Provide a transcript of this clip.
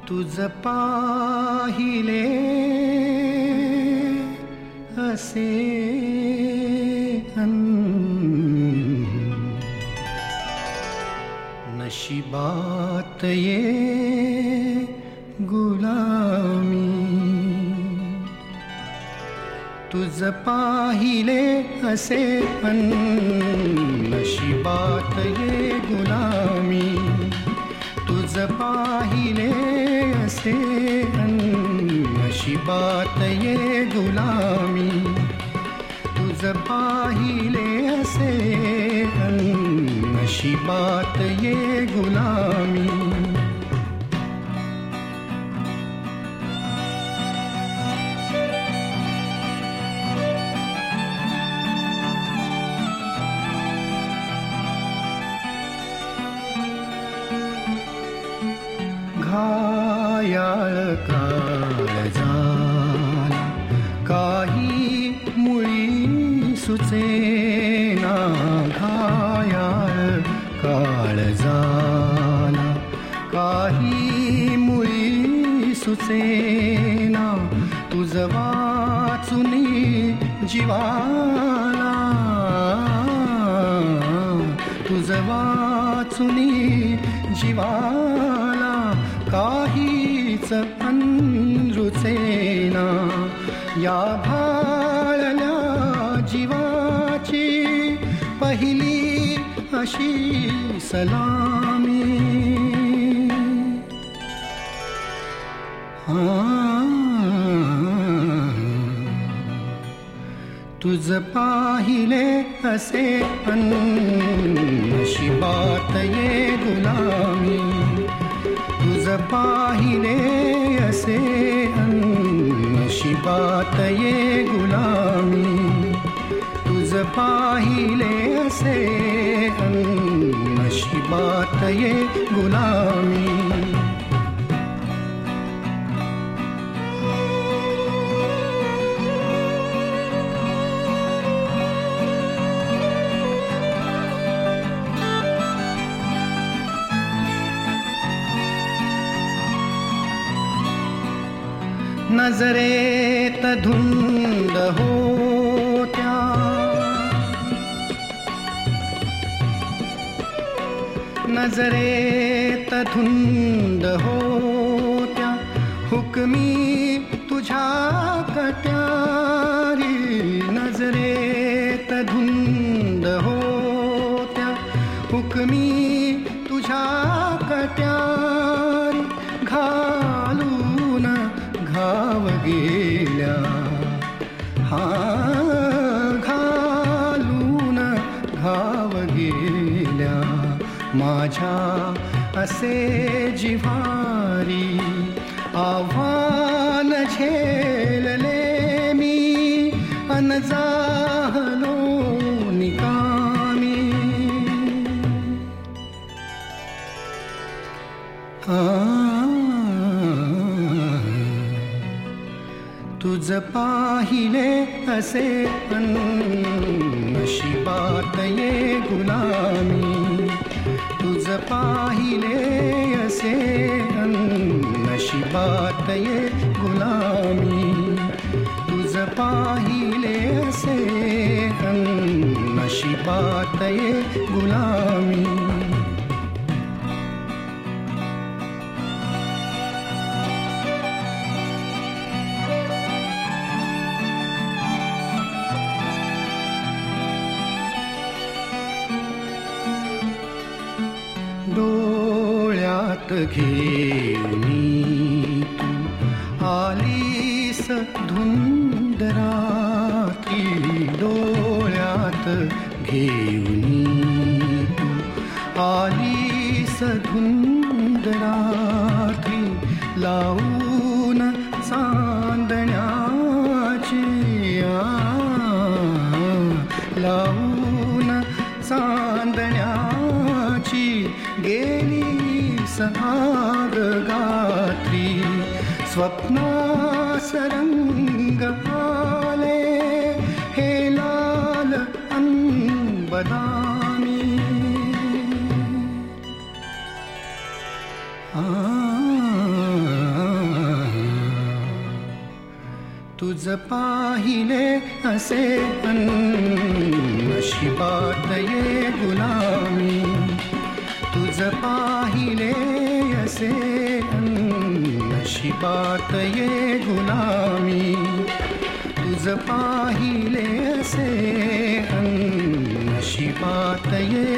तुझ पाहिले असे नशिबात ये गुलामी. तुझ पाहिले असे नशिबात ये गुलामी. तुझ पाहिले असे नशिबात ये गुलामी. तुझ पाहिले असे नशिबात ये गुलामी. घायाळ काळजाला काही मुळी सुचेना. घायाळ काळजाला काही मुळी सुचेना. तुझ वाचुनी जीवाला. तुझ वाचुनी जीवाला काहीच रुचेना. या भाळल्या जीवाची पहिली अशी सलामी. तुझ पाहिले असे नशिबात ये गुलामी. तुझ पाहिले असे नशिबात ये गुलामी. तुझ पाहिले असे नशिबात ये गुलामी. नजरेत धुंद होत्या. नजरेत धुंद होत्या. हुकमी तुझ्या कट्यारी. नजरेत धुंद होत्या. हुकमी तुझ्या कट्यारी. घालून घाव गेल्या. घालून घाव गेल्या माझ्या असे जिव्हारी. आव्हान झेलले मी अन झालो निकामी. तुझ पाहिले असे नशिबात ये गुलामी. तुझ पाहिले असे नशिबात ये गुलामी. तुझ पाहिले असे नशिबात ये गुलामी. डोळ्यात घेऊनी तू आलीस धुंद रात्री. डोळ्यात घेऊनी तू आलीस धुंद रात्री. लावून चांदण्याची. लावून चांदण्याची गेलीस आग गात्री. स्वप्नास रंग आले हे लाल बदामी. आ तुझ पाहिले असे नशिबात ये गुलामी, तुझ पाहिले असे नशिबात ये गुलामी, तुझ पाहिले असे नशिबात ये